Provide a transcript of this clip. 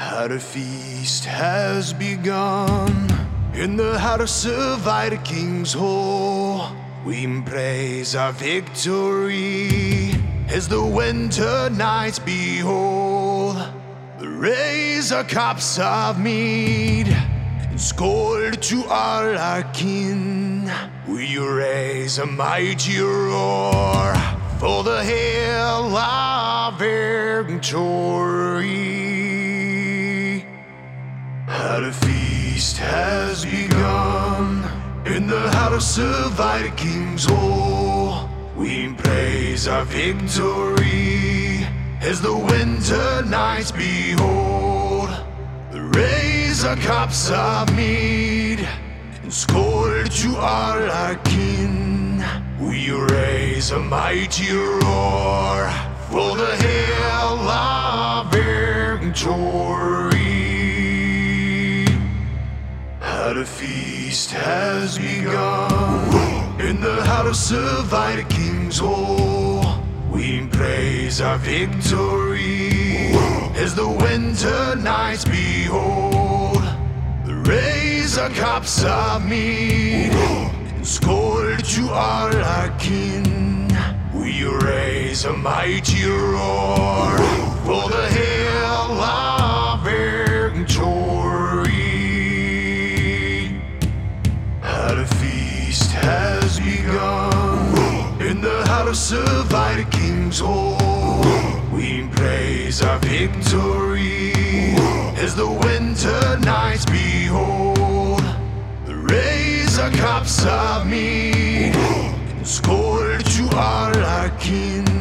The feast has begun in the house of our King's Hall. We praise our victory as the winter nights behold. We raise our cups of mead and skål to all our kin. We raise a mighty roar for the hail of victory. The feast has begun in the house of our King's Hall. We praise our victory as the winter nights behold. We raise our cups of mead and skål to all our kin. We raise a mighty roar for the hail of victory. The feast has begun in the house of our King's Hall. We praise our victory as the winter nights behold. We raise our cups of mead and skål to all our kin. We raise a mighty roar for the hail of victory. The feast has begun in the house of our King's Hall. We praise our victory as the winter nights behold. We raise our cups of mead and skål to all our kin.